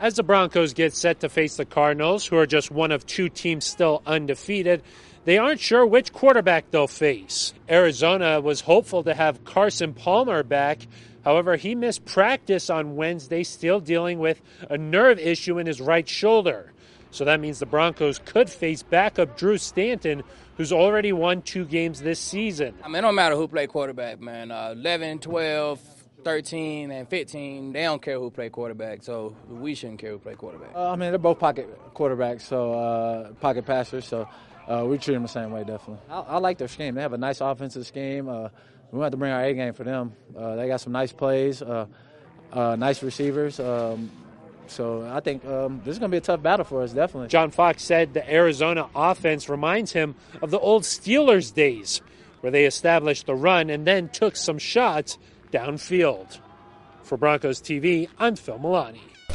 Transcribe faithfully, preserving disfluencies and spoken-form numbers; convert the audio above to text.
As the Broncos get set to face the Cardinals, who are just one of two teams still undefeated, they aren't sure which quarterback they'll face. Arizona was hopeful to have Carson Palmer back. However, he missed practice on Wednesday, still dealing with a nerve issue in his right shoulder. So that means the Broncos could face backup Drew Stanton, who's already won two games this season. I mean, it don't matter who play quarterback, man. Uh, eleven, twelve, thirteen, and fifteen, they don't care who play quarterback, so we shouldn't care who play quarterback. Uh, I mean, they're both pocket quarterbacks, so uh, pocket passers, so uh, we treat them the same way, definitely. I, I like their scheme. They have a nice offensive scheme. Uh, we want to bring our A game for them. Uh, they got some nice plays, uh, uh, nice receivers. Um, so I think um, this is going to be a tough battle for us, definitely. John Fox said the Arizona offense reminds him of the old Steelers days, where they established the run and then took some shots downfield. For Broncos T V, I'm Phil Milani.